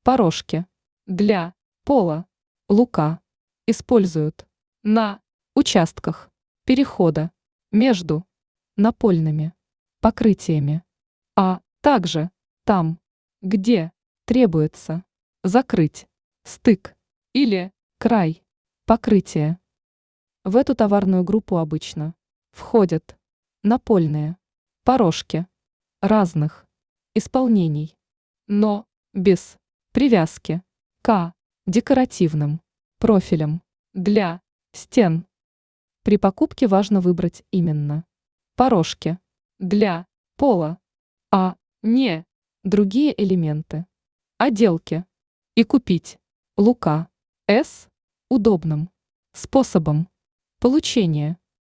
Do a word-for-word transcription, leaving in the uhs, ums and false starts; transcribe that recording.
Порожки. Для пола. Лука. Используют на участках перехода между напольными покрытиями, а также там, где требуется закрыть стык или край покрытия. В эту товарную группу обычно входят напольные порожки разных исполнений, но без привязки к декоративным профилям для стен. При покупке важно выбрать именно порожки для пола, а не другие элементы отделки, и купить лука с удобным способом получения